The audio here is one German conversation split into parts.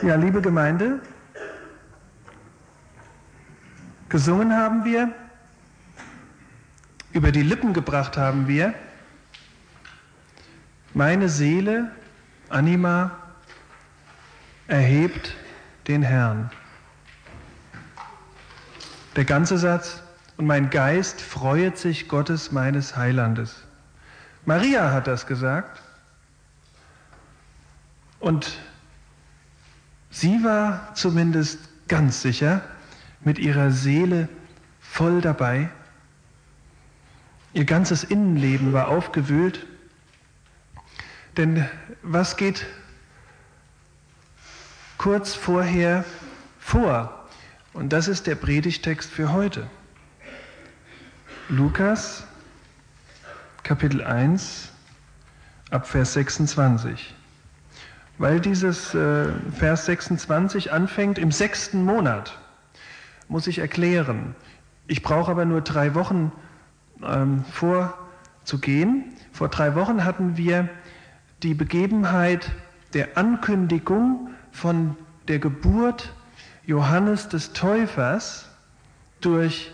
Ja, liebe Gemeinde, gesungen haben wir, über die Lippen gebracht haben wir, meine Seele, Anima, erhebt den Herrn. Der ganze Satz, und mein Geist freuet sich Gottes meines Heilandes. Maria hat das gesagt und sie war zumindest ganz sicher mit ihrer Seele voll dabei. Ihr ganzes Innenleben war aufgewühlt. Denn was geht kurz vorher vor? Und das ist der Predigtext für heute. Lukas, Kapitel 1, ab Vers 26. Weil dieses Vers 26 anfängt im 6. Monat, muss ich erklären. Ich brauche aber nur 3 Wochen vorzugehen. Vor 3 Wochen hatten wir die Begebenheit der Ankündigung von der Geburt Johannes des Täufers durch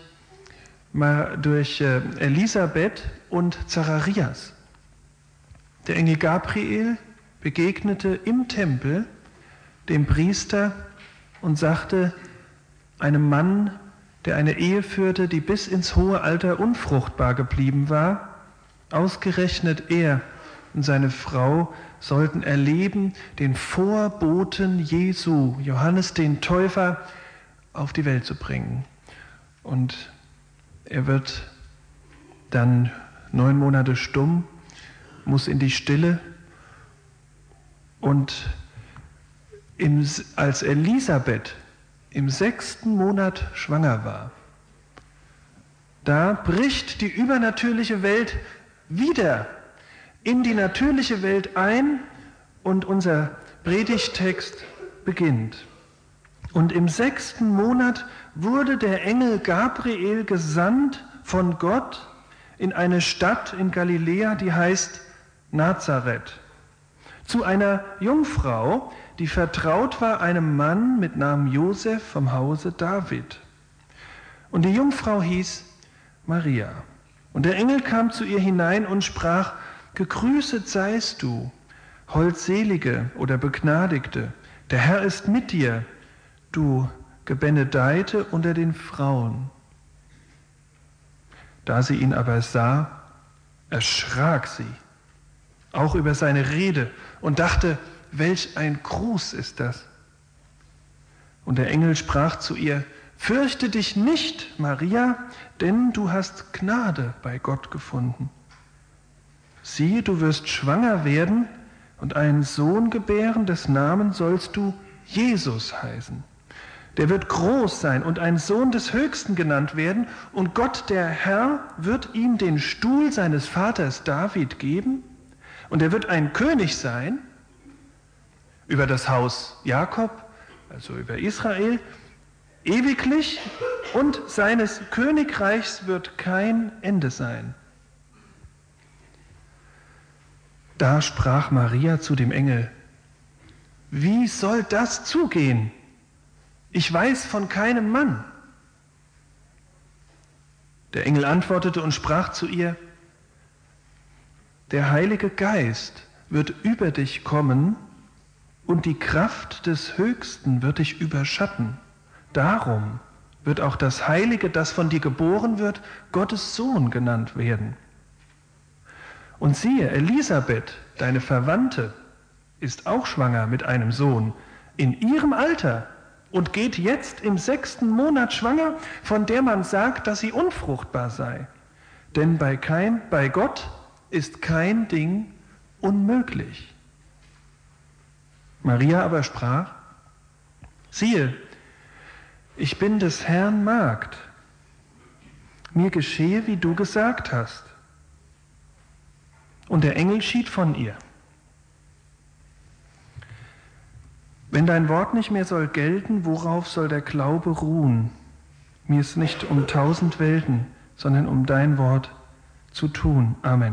Elisabeth und Zacharias. Der Engel Gabriel begegnete im Tempel dem Priester und sagte einem Mann, der eine Ehe führte, die bis ins hohe Alter unfruchtbar geblieben war, ausgerechnet er und seine Frau sollten erleben, den Vorboten Jesu, Johannes den Täufer, auf die Welt zu bringen. Und er wird dann 9 Monate stumm, muss in die Stille. Und als Elisabeth im 6. Monat schwanger war, da bricht die übernatürliche Welt wieder in die natürliche Welt ein und unser Predigttext beginnt. Und im 6. Monat wurde der Engel Gabriel gesandt von Gott in eine Stadt in Galiläa, die heißt Nazareth, zu einer Jungfrau, die vertraut war einem Mann mit Namen Josef vom Hause David. Und die Jungfrau hieß Maria. Und der Engel kam zu ihr hinein und sprach: Gegrüßet seist du, Holdselige oder Begnadigte, der Herr ist mit dir, du Gebenedeite unter den Frauen. Da sie ihn aber sah, erschrak sie, auch über seine Rede, und dachte, welch ein Gruß ist das. Und der Engel sprach zu ihr: Fürchte dich nicht, Maria, denn du hast Gnade bei Gott gefunden. Siehe, du wirst schwanger werden und einen Sohn gebären, dessen Namen sollst du Jesus heißen. Der wird groß sein und ein Sohn des Höchsten genannt werden, und Gott, der Herr, wird ihm den Stuhl seines Vaters David geben, und er wird ein König sein über das Haus Jakob, also über Israel, ewiglich, und seines Königreichs wird kein Ende sein. Da sprach Maria zu dem Engel: Wie soll das zugehen? Ich weiß von keinem Mann. Der Engel antwortete und sprach zu ihr: Der Heilige Geist wird über dich kommen und die Kraft des Höchsten wird dich überschatten. Darum wird auch das Heilige, das von dir geboren wird, Gottes Sohn genannt werden. Und siehe, Elisabeth, deine Verwandte, ist auch schwanger mit einem Sohn in ihrem Alter und geht jetzt im 6. Monat schwanger, von der man sagt, dass sie unfruchtbar sei. Denn bei Gott ist kein Ding unmöglich. Maria aber sprach: Siehe, ich bin des Herrn Magd. Mir geschehe, wie du gesagt hast. Und der Engel schied von ihr. Wenn dein Wort nicht mehr soll gelten, worauf soll der Glaube ruhen? Mir ist nicht um 1000 Welten, sondern um dein Wort zu tun. Amen.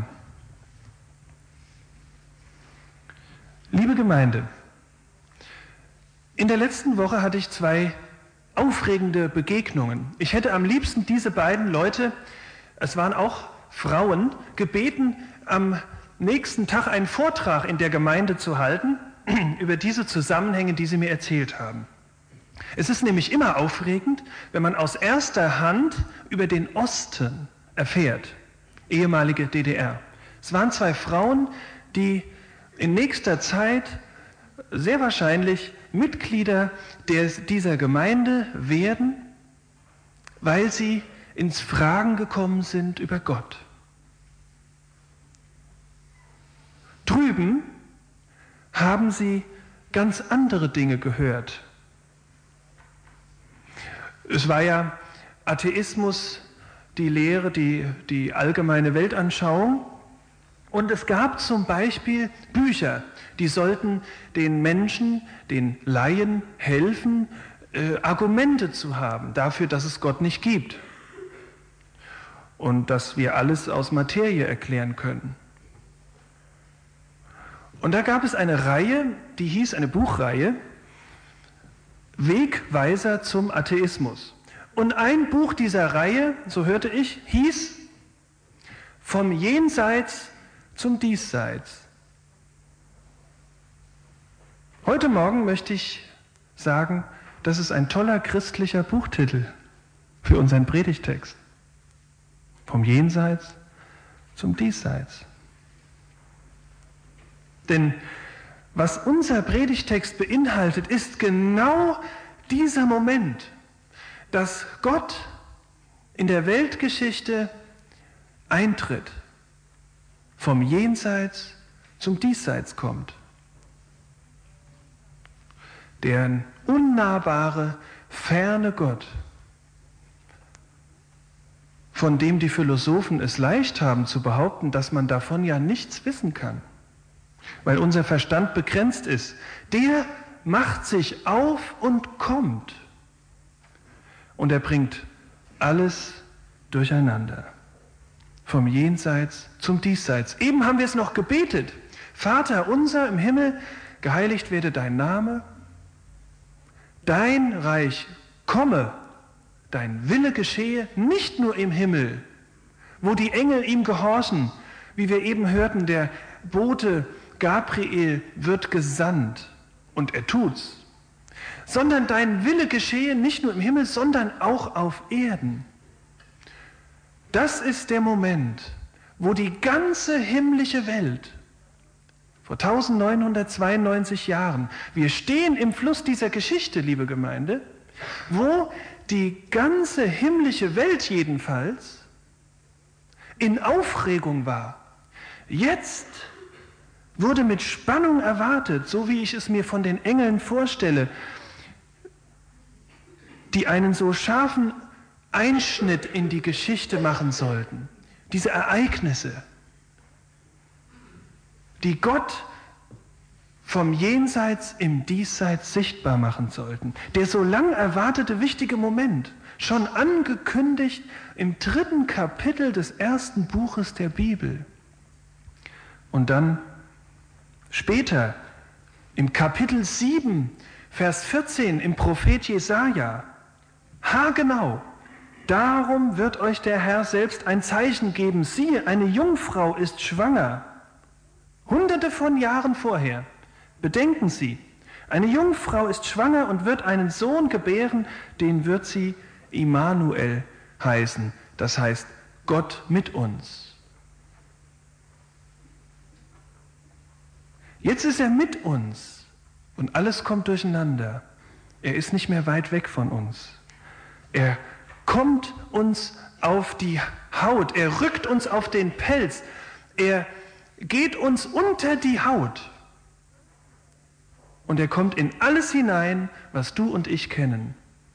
Liebe Gemeinde, In der letzten Woche hatte ich 2 aufregende Begegnungen. Ich hätte am liebsten diese beiden Leute, es waren auch Frauen, gebeten, am nächsten Tag einen Vortrag in der Gemeinde zu halten über diese Zusammenhänge, die sie mir erzählt haben. Es ist nämlich immer aufregend, wenn man aus erster Hand über den Osten erfährt, ehemalige DDR. Es waren 2 Frauen, die in nächster Zeit sehr wahrscheinlich Mitglieder dieser Gemeinde werden, weil sie ins Fragen gekommen sind über Gott. Drüben haben sie ganz andere Dinge gehört. Es war ja Atheismus, die Lehre, die allgemeine Weltanschauung. Und es gab zum Beispiel Bücher, die sollten den Menschen, den Laien helfen, Argumente zu haben dafür, dass es Gott nicht gibt und dass wir alles aus Materie erklären können. Und da gab es eine Reihe, die hieß, eine Buchreihe, Wegweiser zum Atheismus. Und ein Buch dieser Reihe, so hörte ich, hieß Vom Jenseits zum Diesseits. Heute Morgen möchte ich sagen, das ist ein toller christlicher Buchtitel für unseren Predigtext. Vom Jenseits zum Diesseits. Denn was unser Predigtext beinhaltet, ist genau dieser Moment, dass Gott in der Weltgeschichte eintritt, vom Jenseits zum Diesseits kommt. Der unnahbare, ferne Gott, von dem die Philosophen es leicht haben zu behaupten, dass man davon ja nichts wissen kann, weil unser Verstand begrenzt ist, der macht sich auf und kommt. Und er bringt alles durcheinander. Vom Jenseits zum Diesseits. Eben haben wir es noch gebetet. Vater unser im Himmel, geheiligt werde dein Name. Dein Reich komme, dein Wille geschehe, nicht nur im Himmel, wo die Engel ihm gehorchen, wie wir eben hörten, der Bote Gabriel wird gesandt und er tut's, sondern dein Wille geschehe nicht nur im Himmel, sondern auch auf Erden. Das ist der Moment, wo die ganze himmlische Welt, vor 1992 Jahren, wir stehen im Fluss dieser Geschichte, liebe Gemeinde, wo die ganze himmlische Welt jedenfalls in Aufregung war. Jetzt wurde mit Spannung erwartet, so wie ich es mir von den Engeln vorstelle, die einen so scharfen Einschnitt in die Geschichte machen sollten. Diese Ereignisse, die Gott vom Jenseits im Diesseits sichtbar machen sollten. Der so lang erwartete wichtige Moment, schon angekündigt im 3. Kapitel des 1. Buches der Bibel. Und dann später im Kapitel 7, Vers 14 im Prophet Jesaja, haargenau, darum wird euch der Herr selbst ein Zeichen geben. Siehe, eine Jungfrau ist schwanger. Hunderte von Jahren vorher. Bedenken Sie, eine Jungfrau ist schwanger und wird einen Sohn gebären, den wird sie Immanuel heißen. Das heißt, Gott mit uns. Jetzt ist er mit uns und alles kommt durcheinander. Er ist nicht mehr weit weg von uns. Er kommt uns auf die Haut, er rückt uns auf den Pelz, er geht uns unter die Haut und er kommt in alles hinein, was du und ich kennen.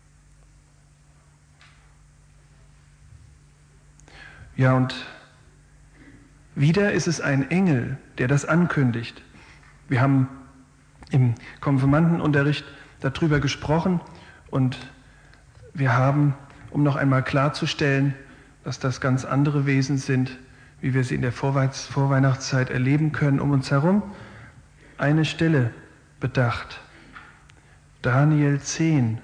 Ja, und wieder ist es ein Engel, der das ankündigt. Wir haben im Konfirmandenunterricht darüber gesprochen und wir haben, um noch einmal klarzustellen, dass das ganz andere Wesen sind, wie wir sie in der Vorweihnachtszeit erleben können, um uns herum, eine Stelle bedacht. Daniel 10.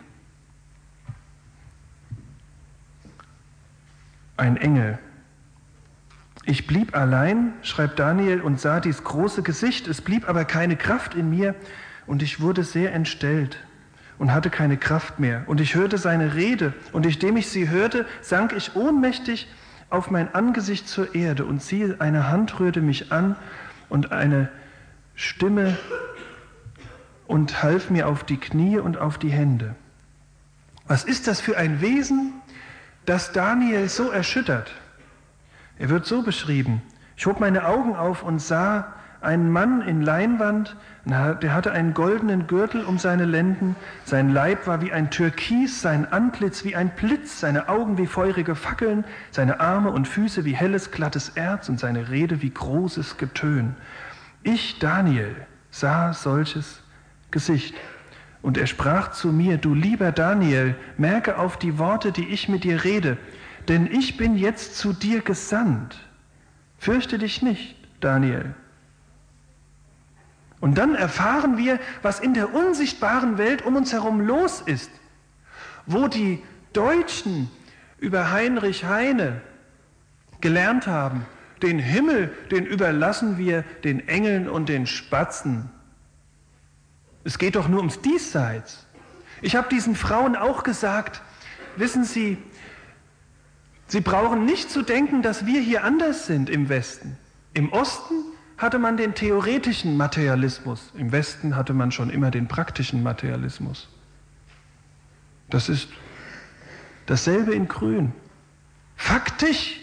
Ein Engel. Ich blieb allein, schreibt Daniel, und sah dies große Gesicht. Es blieb aber keine Kraft in mir und ich wurde sehr entstellt und hatte keine Kraft mehr. Und ich hörte seine Rede und indem ich sie hörte, sank ich ohnmächtig auf mein Angesicht zur Erde und siehe, eine Hand rührte mich an und eine Stimme und half mir auf die Knie und auf die Hände. Was ist das für ein Wesen, das Daniel so erschüttert? Er wird so beschrieben: Ich hob meine Augen auf und sah einen Mann in Leinwand, der hatte einen goldenen Gürtel um seine Lenden, sein Leib war wie ein Türkis, sein Antlitz wie ein Blitz, seine Augen wie feurige Fackeln, seine Arme und Füße wie helles, glattes Erz und seine Rede wie großes Getön. Ich, Daniel, sah solches Gesicht. Und er sprach zu mir: Du lieber Daniel, merke auf die Worte, die ich mit dir rede, denn ich bin jetzt zu dir gesandt. Fürchte dich nicht, Daniel. Und dann erfahren wir, was in der unsichtbaren Welt um uns herum los ist, wo die Deutschen über Heinrich Heine gelernt haben: Den Himmel, den überlassen wir den Engeln und den Spatzen. Es geht doch nur ums Diesseits. Ich habe diesen Frauen auch gesagt, wissen Sie, Sie brauchen nicht zu denken, dass wir hier anders sind im Westen. Im Osten hatte man den theoretischen Materialismus, im Westen hatte man schon immer den praktischen Materialismus. Das ist dasselbe in Grün. Faktisch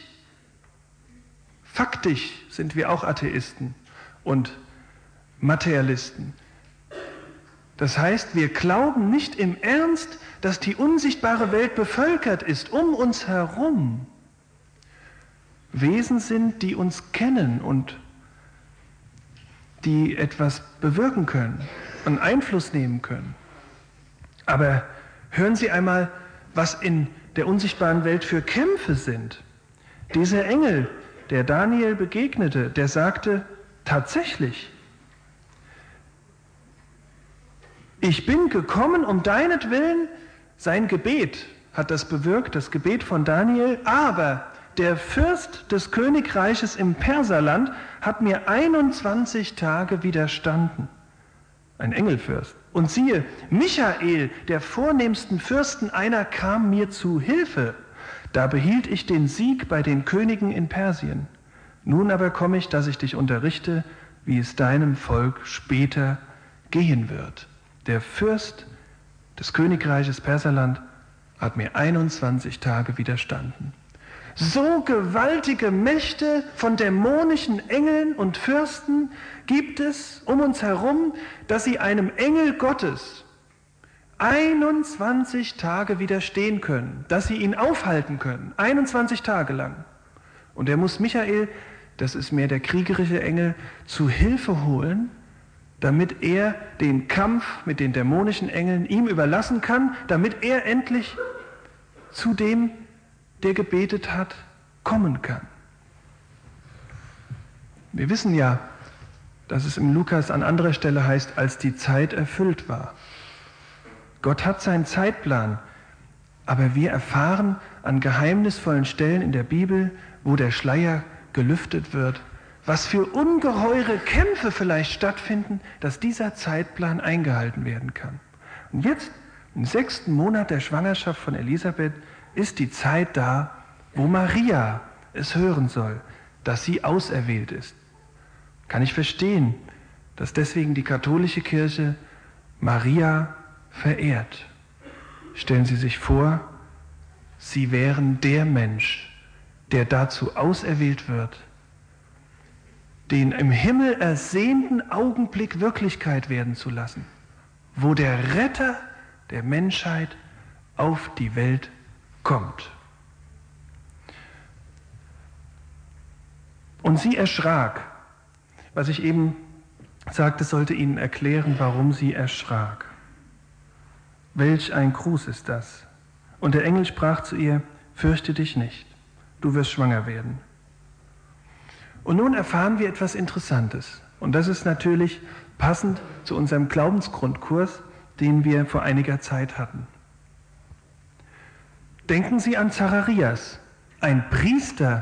sind wir auch Atheisten und Materialisten. Das heißt, wir glauben nicht im Ernst, dass die unsichtbare Welt bevölkert ist, um uns herum Wesen sind, die uns kennen und die etwas bewirken können, einen Einfluss nehmen können. Aber hören Sie einmal, was in der unsichtbaren Welt für Kämpfe sind. Dieser Engel, der Daniel begegnete, der sagte tatsächlich: Ich bin gekommen um deinetwillen. Sein Gebet hat das bewirkt, das Gebet von Daniel, aber der Fürst des Königreiches im Perserland hat mir 21 Tage widerstanden. Ein Engelfürst. Und siehe, Michael, der vornehmsten Fürsten einer, kam mir zu Hilfe. Da behielt ich den Sieg bei den Königen in Persien. Nun aber komme ich, dass ich dich unterrichte, wie es deinem Volk später gehen wird. Der Fürst des Königreiches Perserland hat mir 21 Tage widerstanden. So gewaltige Mächte von dämonischen Engeln und Fürsten gibt es um uns herum, dass sie einem Engel Gottes 21 Tage widerstehen können, dass sie ihn aufhalten können, 21 Tage lang. Und er muss Michael, das ist mehr der kriegerische Engel, zu Hilfe holen, damit er den Kampf mit den dämonischen Engeln ihm überlassen kann, damit er endlich zu dem, der gebetet hat, kommen kann. Wir wissen ja, dass es im Lukas an anderer Stelle heißt, als die Zeit erfüllt war. Gott hat seinen Zeitplan, aber wir erfahren an geheimnisvollen Stellen in der Bibel, wo der Schleier gelüftet wird, was für ungeheure Kämpfe vielleicht stattfinden, dass dieser Zeitplan eingehalten werden kann. Und jetzt, im 6. Monat der Schwangerschaft von Elisabeth, ist die Zeit da, wo Maria es hören soll, dass sie auserwählt ist. Kann ich verstehen, dass deswegen die katholische Kirche Maria verehrt. Stellen Sie sich vor, Sie wären der Mensch, der dazu auserwählt wird, den im Himmel ersehnten Augenblick Wirklichkeit werden zu lassen, wo der Retter der Menschheit auf die Welt kommt. Und sie erschrak. Was ich eben sagte, sollte Ihnen erklären, warum sie erschrak. Welch ein Gruß ist das? Und der Engel sprach zu ihr: Fürchte dich nicht, du wirst schwanger werden. Und nun erfahren wir etwas Interessantes. Und das ist natürlich passend zu unserem Glaubensgrundkurs, den wir vor einiger Zeit hatten. Denken Sie an Zacharias, ein Priester.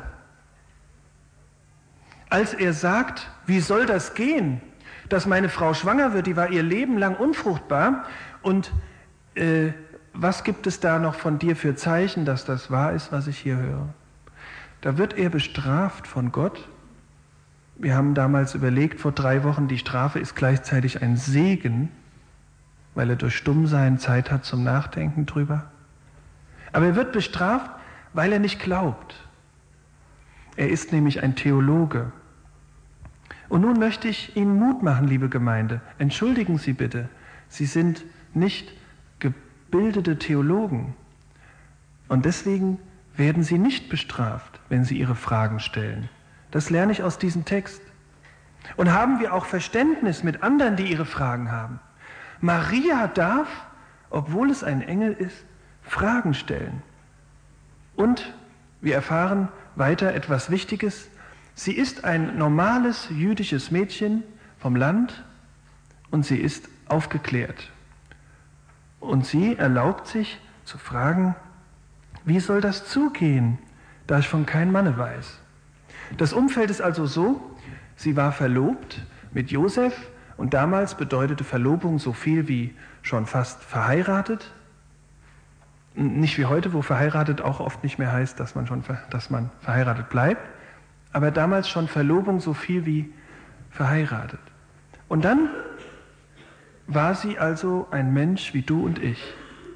Als er sagt, wie soll das gehen, dass meine Frau schwanger wird, die war ihr Leben lang unfruchtbar, und was gibt es da noch von dir für Zeichen, dass das wahr ist, was ich hier höre? Da wird er bestraft von Gott. Wir haben damals überlegt, vor 3 Wochen, die Strafe ist gleichzeitig ein Segen, weil er durch Stummsein Zeit hat zum Nachdenken drüber. Aber er wird bestraft, weil er nicht glaubt. Er ist nämlich ein Theologe. Und nun möchte ich Ihnen Mut machen, liebe Gemeinde. Entschuldigen Sie bitte, Sie sind nicht gebildete Theologen. Und deswegen werden Sie nicht bestraft, wenn Sie Ihre Fragen stellen. Das lerne ich aus diesem Text. Und haben wir auch Verständnis mit anderen, die ihre Fragen haben. Maria darf, obwohl es ein Engel ist, Fragen stellen. Und wir erfahren weiter etwas Wichtiges. Sie ist ein normales jüdisches Mädchen vom Land und sie ist aufgeklärt. Und sie erlaubt sich zu fragen, wie soll das zugehen, da ich von keinem Manne weiß. Das Umfeld ist also so, sie war verlobt mit Josef und damals bedeutete Verlobung so viel wie schon fast verheiratet. Nicht wie heute, wo verheiratet auch oft nicht mehr heißt, dass man verheiratet bleibt, aber damals schon Verlobung so viel wie verheiratet. Und dann war sie also ein Mensch wie du und ich.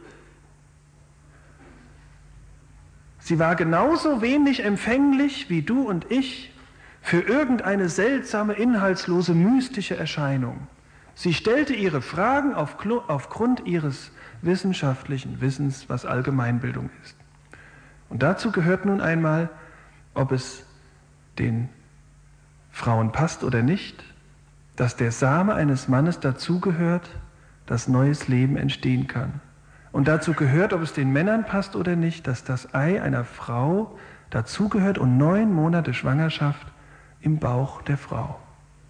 Sie war genauso wenig empfänglich wie du und ich für irgendeine seltsame, inhaltslose, mystische Erscheinung. Sie stellte ihre Fragen aufgrund ihres wissenschaftlichen Wissens, was Allgemeinbildung ist. Und dazu gehört nun einmal, ob es den Frauen passt oder nicht, dass der Same eines Mannes dazugehört, dass neues Leben entstehen kann. Und dazu gehört, ob es den Männern passt oder nicht, dass das Ei einer Frau dazugehört und 9 Monate Schwangerschaft im Bauch der Frau.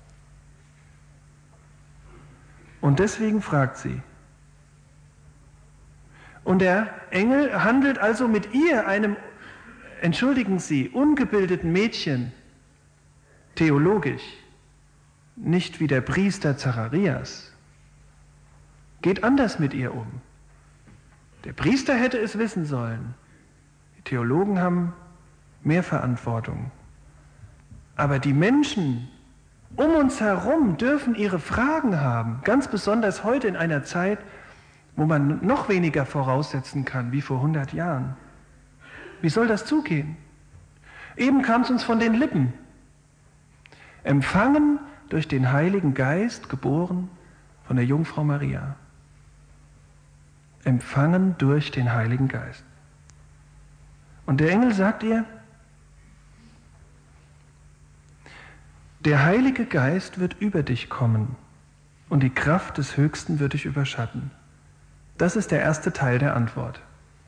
Und deswegen fragt sie. Und der Engel handelt also mit ihr, einem, entschuldigen Sie, ungebildeten Mädchen, theologisch, nicht wie der Priester Zacharias, geht anders mit ihr um. Der Priester hätte es wissen sollen. Die Theologen haben mehr Verantwortung. Aber die Menschen um uns herum dürfen ihre Fragen haben, ganz besonders heute in einer Zeit, wo man noch weniger voraussetzen kann wie vor 100 Jahren. Wie soll das zugehen? Eben kam es uns von den Lippen. Empfangen durch den Heiligen Geist, geboren von der Jungfrau Maria. Empfangen durch den Heiligen Geist. Und der Engel sagt ihr, der Heilige Geist wird über dich kommen und die Kraft des Höchsten wird dich überschatten. Das ist der erste Teil der Antwort.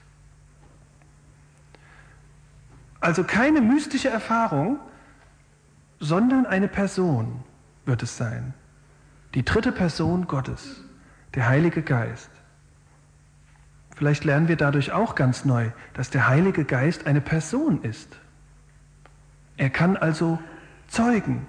Also keine mystische Erfahrung, sondern eine Person wird es sein. Die 3. Person Gottes, der Heilige Geist. Vielleicht lernen wir dadurch auch ganz neu, dass der Heilige Geist eine Person ist. Er kann also zeugen.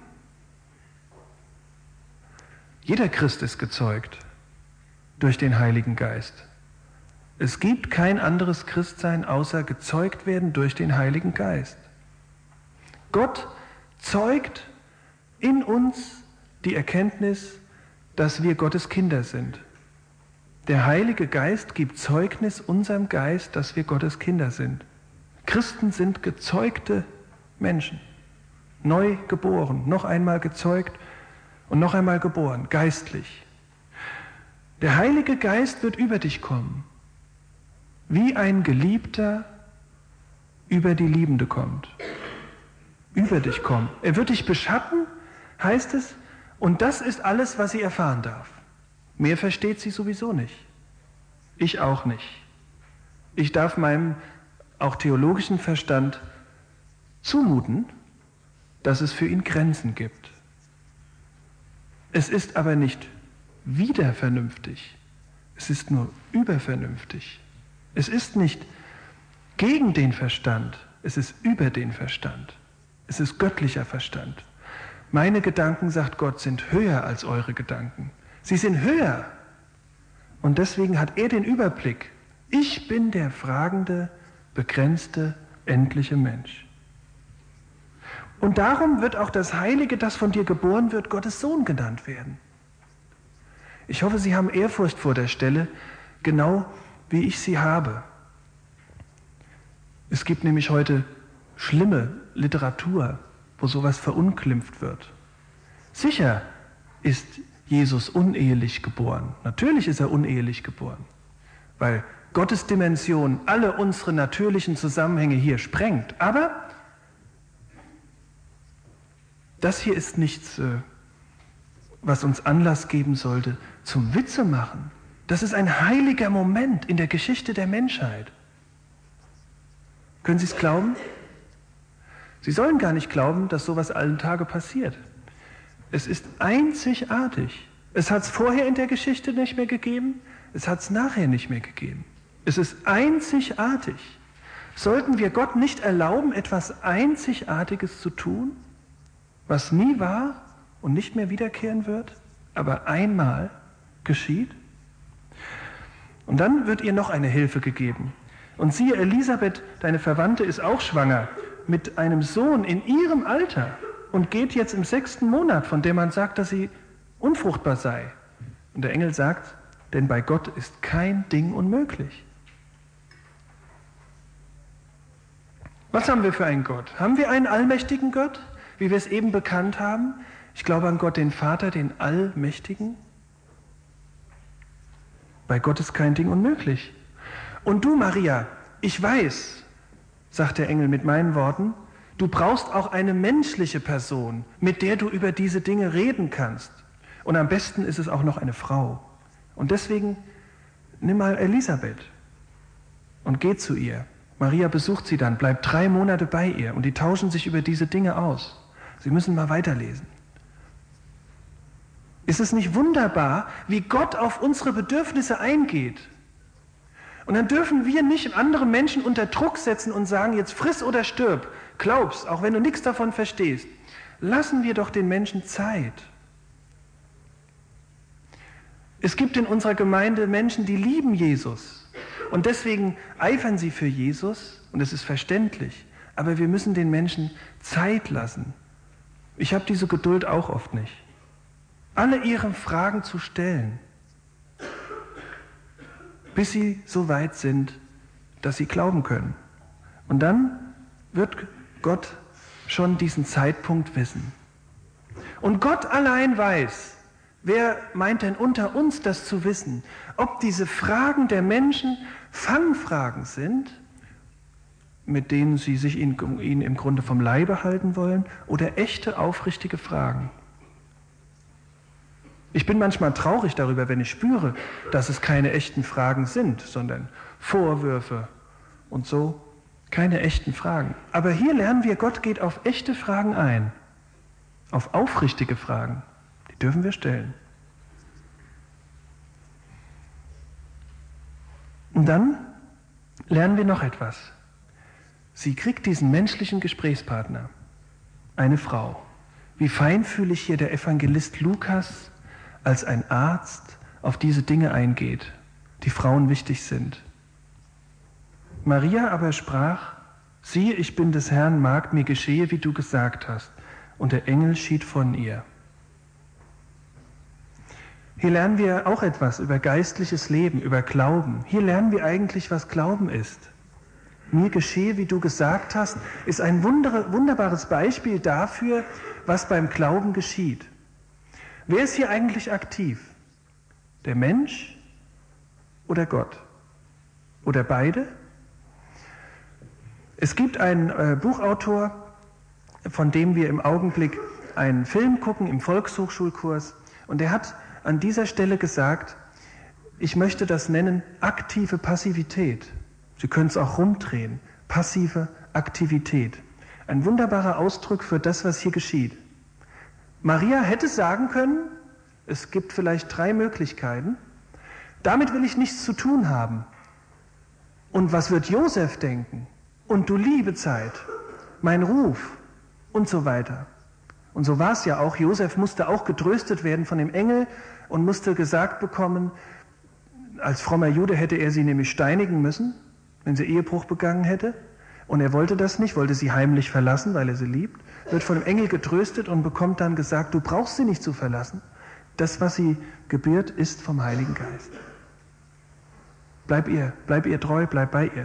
Jeder Christ ist gezeugt durch den Heiligen Geist. Es gibt kein anderes Christsein, außer gezeugt werden durch den Heiligen Geist. Gott zeugt in uns die Erkenntnis, dass wir Gottes Kinder sind. Der Heilige Geist gibt Zeugnis unserem Geist, dass wir Gottes Kinder sind. Christen sind gezeugte Menschen, neu geboren, noch einmal gezeugt und noch einmal geboren, geistlich. Der Heilige Geist wird über dich kommen, wie ein Geliebter über die Liebende kommt. Über dich kommen. Er wird dich beschatten, heißt es, und das ist alles, was sie erfahren darf. Mehr versteht sie sowieso nicht. Ich auch nicht. Ich darf meinem auch theologischen Verstand zumuten, dass es für ihn Grenzen gibt. Es ist aber nicht wieder vernünftig. Es ist nur übervernünftig. Es ist nicht gegen den Verstand, es ist über den Verstand. Es ist göttlicher Verstand. Meine Gedanken, sagt Gott, sind höher als eure Gedanken. Sie sind höher. Und deswegen hat er den Überblick. Ich bin der fragende, begrenzte, endliche Mensch. Und darum wird auch das Heilige, das von dir geboren wird, Gottes Sohn genannt werden. Ich hoffe, Sie haben Ehrfurcht vor der Stelle, genau wie ich sie habe. Es gibt nämlich heute schlimme Literatur, wo sowas verunglimpft wird. Sicher ist Jesus unehelich geboren. Natürlich ist er unehelich geboren, weil Gottes Dimension alle unsere natürlichen Zusammenhänge hier sprengt. Aber das hier ist nichts, was uns Anlass geben sollte zum Witze machen. Das ist ein heiliger Moment in der Geschichte der Menschheit. Können Sie es glauben? Sie sollen gar nicht glauben, dass sowas allen Tage passiert. Es ist einzigartig. Es hat es vorher in der Geschichte nicht mehr gegeben, es hat es nachher nicht mehr gegeben. Es ist einzigartig. Sollten wir Gott nicht erlauben, etwas Einzigartiges zu tun, was nie war und nicht mehr wiederkehren wird, aber einmal geschieht? Und dann wird ihr noch eine Hilfe gegeben. Und siehe, Elisabeth, deine Verwandte, ist auch schwanger mit einem Sohn in ihrem Alter und geht jetzt im 6. Monat, von dem man sagt, dass sie unfruchtbar sei. Und der Engel sagt, denn bei Gott ist kein Ding unmöglich. Was haben wir für einen Gott? Haben wir einen allmächtigen Gott, wie wir es eben bekannt haben? Ich glaube an Gott, den Vater, den Allmächtigen. Bei Gott ist kein Ding unmöglich. Und du, Maria, ich weiß, sagt der Engel mit meinen Worten, du brauchst auch eine menschliche Person, mit der du über diese Dinge reden kannst. Und am besten ist es auch noch eine Frau. Und deswegen nimm mal Elisabeth und geh zu ihr. Maria besucht sie dann, bleibt 3 Monate bei ihr und die tauschen sich über diese Dinge aus. Sie müssen mal weiterlesen. Ist es nicht wunderbar, wie Gott auf unsere Bedürfnisse eingeht? Und dann dürfen wir nicht andere Menschen unter Druck setzen und sagen, jetzt friss oder stirb, glaub's, auch wenn du nichts davon verstehst. Lassen wir doch den Menschen Zeit. Es gibt in unserer Gemeinde Menschen, die lieben Jesus und deswegen eifern sie für Jesus und es ist verständlich, aber wir müssen den Menschen Zeit lassen. Ich habe diese Geduld auch oft nicht. Alle ihre Fragen zu stellen, bis sie so weit sind, dass sie glauben können. Und dann wird Gott schon diesen Zeitpunkt wissen. Und Gott allein weiß, wer meint denn unter uns das zu wissen, ob diese Fragen der Menschen Fangfragen sind, mit denen sie sich ihn im Grunde vom Leibe halten wollen, oder echte, aufrichtige Fragen. Ich bin manchmal traurig darüber, wenn ich spüre, dass es keine echten Fragen sind, sondern Vorwürfe und so, keine echten Fragen. Aber hier lernen wir, Gott geht auf echte Fragen ein, auf aufrichtige Fragen. Die dürfen wir stellen. Und dann lernen wir noch etwas. Sie kriegt diesen menschlichen Gesprächspartner, eine Frau. Wie feinfühlig hier der Evangelist Lukas als ein Arzt auf diese Dinge eingeht, die Frauen wichtig sind. Maria aber sprach, siehe, ich bin des Herrn Magd, mir geschehe, wie du gesagt hast. Und der Engel schied von ihr. Hier lernen wir auch etwas über geistliches Leben, über Glauben. Hier lernen wir eigentlich, was Glauben ist. Mir geschehe, wie du gesagt hast, ist ein wunderbares Beispiel dafür, was beim Glauben geschieht. Wer ist hier eigentlich aktiv? Der Mensch oder Gott? Oder beide? Es gibt einen Buchautor, von dem wir im Augenblick einen Film gucken im Volkshochschulkurs, und der hat an dieser Stelle gesagt, ich möchte das nennen aktive Passivität. Sie können es auch rumdrehen. Passive Aktivität. Ein wunderbarer Ausdruck für das, was hier geschieht. Maria hätte sagen können, es gibt vielleicht 3 Möglichkeiten. damit will ich nichts zu tun haben. Und was wird Josef denken? Und du liebe Zeit, mein Ruf und so weiter. Und so war es ja auch. Josef musste auch getröstet werden von dem Engel und musste gesagt bekommen, als frommer Jude hätte er sie nämlich steinigen müssen, wenn sie Ehebruch begangen hätte. Und er wollte das nicht, wollte sie heimlich verlassen, weil er sie liebt. Wird von dem Engel getröstet und bekommt dann gesagt, du brauchst sie nicht zu verlassen. Das, was sie gebiert, ist vom Heiligen Geist. Bleib ihr treu, bleib bei ihr.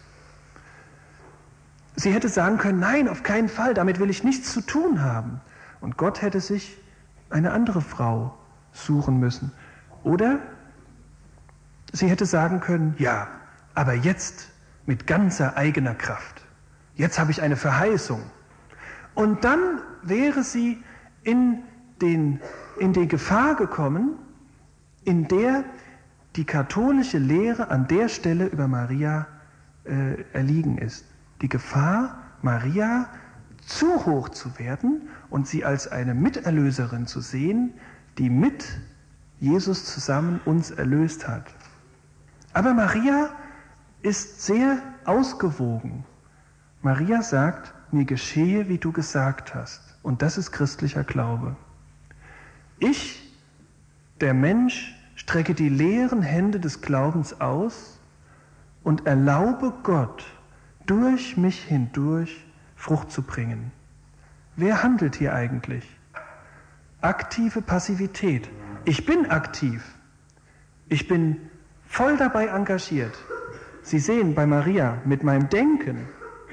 Sie hätte sagen können, nein, auf keinen Fall, damit will ich nichts zu tun haben. Und Gott hätte sich eine andere Frau suchen müssen. Oder sie hätte sagen können, ja, aber jetzt mit ganzer eigener Kraft. Jetzt habe ich eine Verheißung. Und dann wäre sie in die Gefahr gekommen, in der die katholische Lehre an der Stelle über Maria erliegen ist. Die Gefahr, Maria zu hoch zu werden und sie als eine Miterlöserin zu sehen, die mit Jesus zusammen uns erlöst hat. Aber Maria ist sehr ausgewogen. Maria sagt, mir geschehe, wie du gesagt hast. Und das ist christlicher Glaube. Ich, der Mensch, strecke die leeren Hände des Glaubens aus und erlaube Gott, durch mich hindurch Frucht zu bringen. Wer handelt hier eigentlich? Aktive Passivität. Ich bin aktiv. Ich bin voll dabei engagiert. Sie sehen bei Maria mit meinem Denken.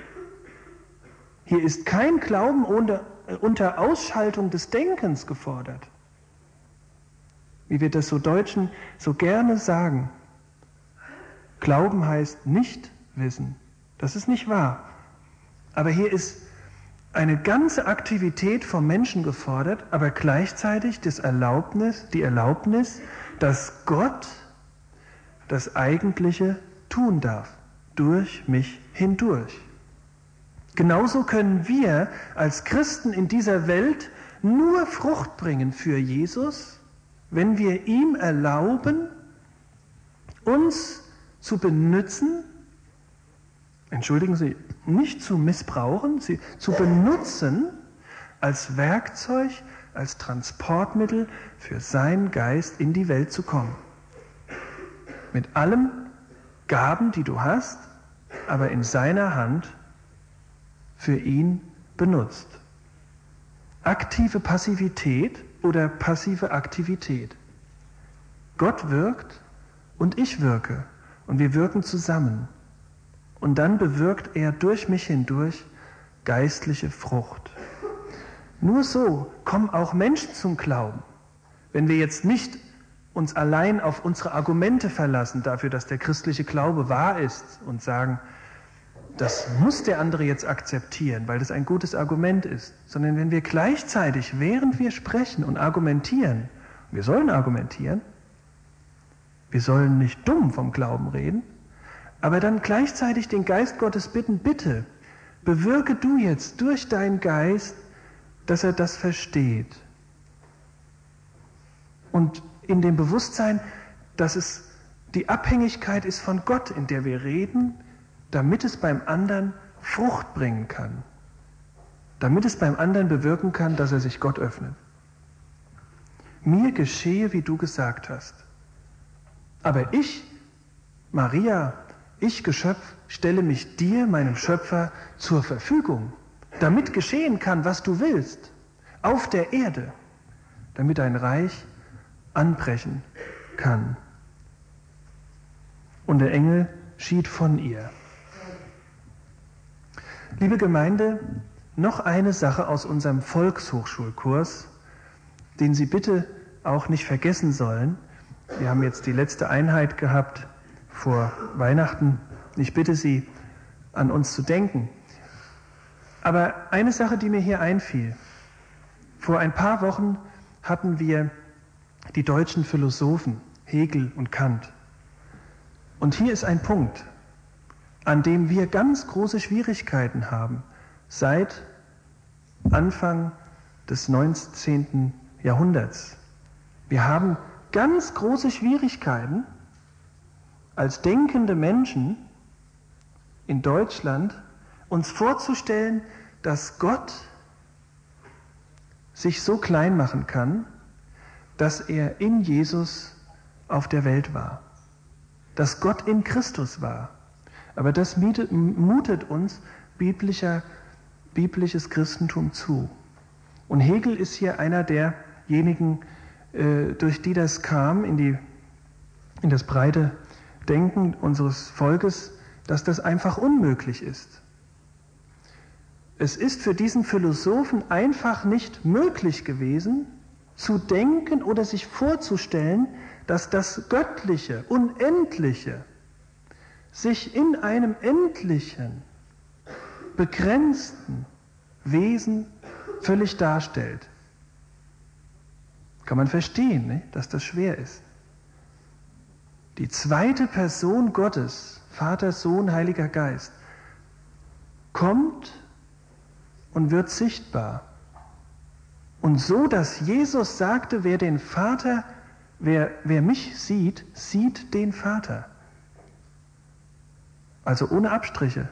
Hier ist kein Glauben unter Ausschaltung des Denkens gefordert. Wie wir das so Deutschen so gerne sagen. Glauben heißt nicht wissen. Das ist nicht wahr. Aber hier ist eine ganze Aktivität vom Menschen gefordert, aber gleichzeitig die Erlaubnis, dass Gott das Eigentliche tun darf, durch mich hindurch. Genauso können wir als Christen in dieser Welt nur Frucht bringen für Jesus, wenn wir ihm erlauben, uns zu benutzen, entschuldigen Sie, nicht zu missbrauchen, sie zu benutzen als Werkzeug, als Transportmittel für seinen Geist in die Welt zu kommen. Mit allen Gaben, die du hast, aber in seiner Hand für ihn benutzt. Aktive Passivität oder passive Aktivität. Gott wirkt und ich wirke und wir wirken zusammen. Und dann bewirkt er durch mich hindurch geistliche Frucht. Nur so kommen auch Menschen zum Glauben. Wenn wir jetzt nicht uns allein auf unsere Argumente verlassen dafür, dass der christliche Glaube wahr ist und sagen, das muss der andere jetzt akzeptieren, weil das ein gutes Argument ist, sondern wenn wir gleichzeitig, während wir sprechen und argumentieren, wir sollen argumentieren, wir sollen nicht dumm vom Glauben reden, aber dann gleichzeitig den Geist Gottes bitten, bitte, bewirke du jetzt durch deinen Geist, dass er das versteht. Und in dem Bewusstsein, dass es die Abhängigkeit ist von Gott, in der wir reden, damit es beim anderen Frucht bringen kann. Damit es beim anderen bewirken kann, dass er sich Gott öffnet. Mir geschehe, wie du gesagt hast. Aber ich, Maria, ich Geschöpf, stelle mich dir, meinem Schöpfer, zur Verfügung, damit geschehen kann, was du willst, auf der Erde, damit dein Reich anbrechen kann. Und der Engel schied von ihr. Liebe Gemeinde, noch eine Sache aus unserem Volkshochschulkurs, den Sie bitte auch nicht vergessen sollen. Wir haben jetzt die letzte Einheit gehabt vor Weihnachten. Ich bitte Sie, an uns zu denken. Aber eine Sache, die mir hier einfiel. Vor ein paar Wochen hatten wir die deutschen Philosophen Hegel und Kant. Und hier ist ein Punkt, an dem wir ganz große Schwierigkeiten haben, seit Anfang des 19. Jahrhunderts. Wir haben ganz große Schwierigkeiten, als denkende Menschen in Deutschland uns vorzustellen, dass Gott sich so klein machen kann, dass er in Jesus auf der Welt war, dass Gott in Christus war. Aber das mutet uns biblisches Christentum zu. Und Hegel ist hier einer derjenigen, durch die das kam in das breite Denken unseres Volkes, dass das einfach unmöglich ist. Es ist für diesen Philosophen einfach nicht möglich gewesen, zu denken oder sich vorzustellen, dass das Göttliche, Unendliche sich in einem endlichen, begrenzten Wesen völlig darstellt. Kann man verstehen, ne? Dass das schwer ist. Die zweite Person Gottes, Vater, Sohn, Heiliger Geist, kommt und wird sichtbar. Und so, dass Jesus sagte, wer den Vater, wer mich sieht, sieht den Vater. Also ohne Abstriche.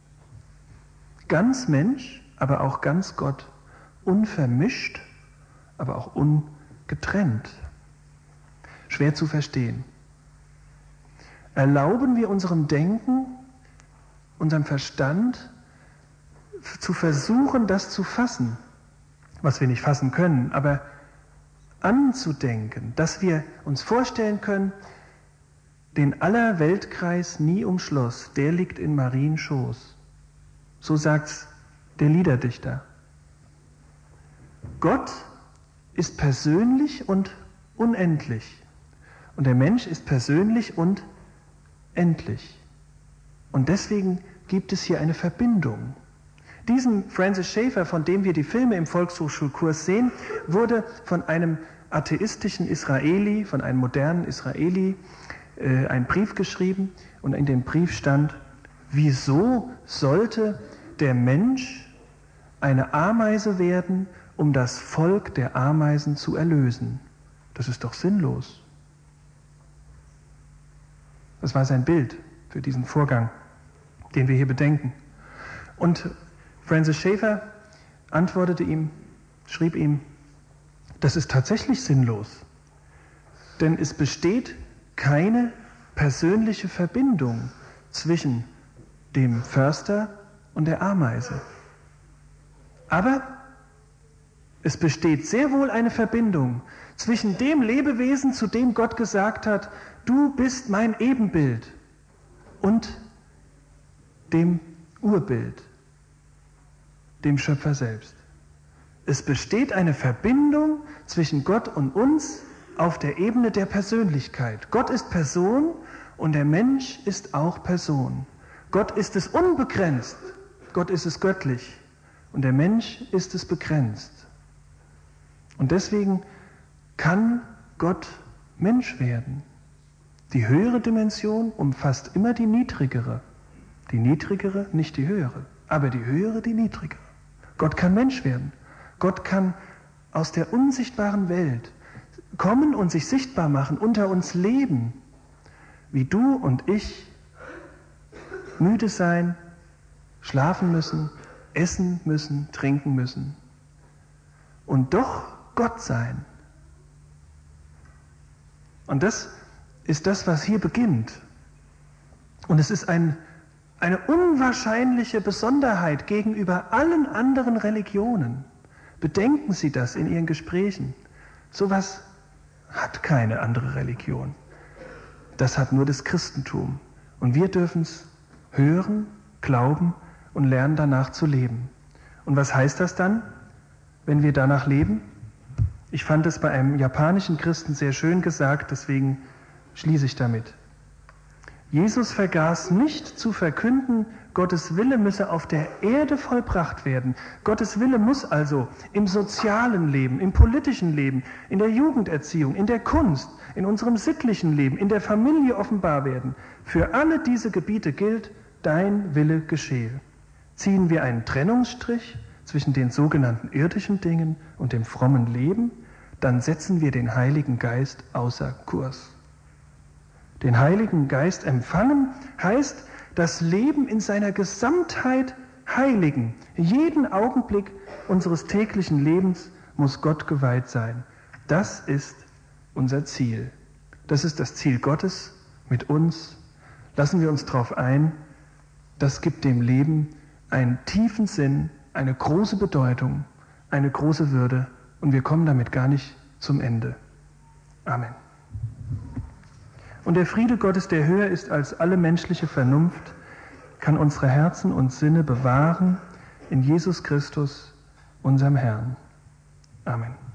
Ganz Mensch, aber auch ganz Gott. Unvermischt, aber auch ungetrennt. Schwer zu verstehen. Erlauben wir unserem Denken, unserem Verstand, zu versuchen, das zu fassen, was wir nicht fassen können, aber anzudenken, dass wir uns vorstellen können, den aller Weltkreis nie umschloss, der liegt in Mariens Schoß. So sagt's der Liederdichter. Gott ist persönlich und unendlich und der Mensch ist persönlich und endlich. Und deswegen gibt es hier eine Verbindung. Diesen Francis Schaeffer, von dem wir die Filme im Volkshochschulkurs sehen, wurde von einem atheistischen Israeli, von einem modernen Israeli, ein Brief geschrieben und in dem Brief stand, wieso sollte der Mensch eine Ameise werden, um das Volk der Ameisen zu erlösen? Das ist doch sinnlos. Das war sein Bild für diesen Vorgang, den wir hier bedenken. Und Francis Schaeffer antwortete ihm, schrieb ihm, das ist tatsächlich sinnlos, denn es besteht keine persönliche Verbindung zwischen dem Förster und der Ameise. Aber es besteht sehr wohl eine Verbindung zwischen dem Lebewesen, zu dem Gott gesagt hat, du bist mein Ebenbild, und dem Urbild, dem Schöpfer selbst. Es besteht eine Verbindung zwischen Gott und uns auf der Ebene der Persönlichkeit. Gott ist Person und der Mensch ist auch Person. Gott ist es unbegrenzt, Gott ist es göttlich und der Mensch ist es begrenzt. Und deswegen kann Gott Mensch werden. Die höhere Dimension umfasst immer die niedrigere. Die niedrigere, nicht die höhere, aber die höhere, die niedrigere. Gott kann Mensch werden. Gott kann aus der unsichtbaren Welt kommen und sich sichtbar machen, unter uns leben, wie du und ich müde sein, schlafen müssen, essen müssen, trinken müssen und doch Gott sein. Und das ist das, was hier beginnt. Und es ist eine unwahrscheinliche Besonderheit gegenüber allen anderen Religionen. Bedenken Sie das in Ihren Gesprächen. Sowas hat keine andere Religion. Das hat nur das Christentum. Und wir dürfen es hören, glauben und lernen, danach zu leben. Und was heißt das dann, wenn wir danach leben? Ich fand es bei einem japanischen Christen sehr schön gesagt, deswegen schließe ich damit. Jesus vergaß nicht zu verkünden, Gottes Wille müsse auf der Erde vollbracht werden. Gottes Wille muss also im sozialen Leben, im politischen Leben, in der Jugenderziehung, in der Kunst, in unserem sittlichen Leben, in der Familie offenbar werden. Für alle diese Gebiete gilt, dein Wille geschehe. Ziehen wir einen Trennungsstrich zwischen den sogenannten irdischen Dingen und dem frommen Leben, dann setzen wir den Heiligen Geist außer Kurs. Den Heiligen Geist empfangen heißt, das Leben in seiner Gesamtheit heiligen. Jeden Augenblick unseres täglichen Lebens muss Gott geweiht sein. Das ist unser Ziel. Das ist das Ziel Gottes mit uns. Lassen wir uns darauf ein. Das gibt dem Leben einen tiefen Sinn, eine große Bedeutung, eine große Würde und wir kommen damit gar nicht zum Ende. Amen. Und der Friede Gottes, der höher ist als alle menschliche Vernunft, kann unsere Herzen und Sinne bewahren in Jesus Christus, unserem Herrn. Amen.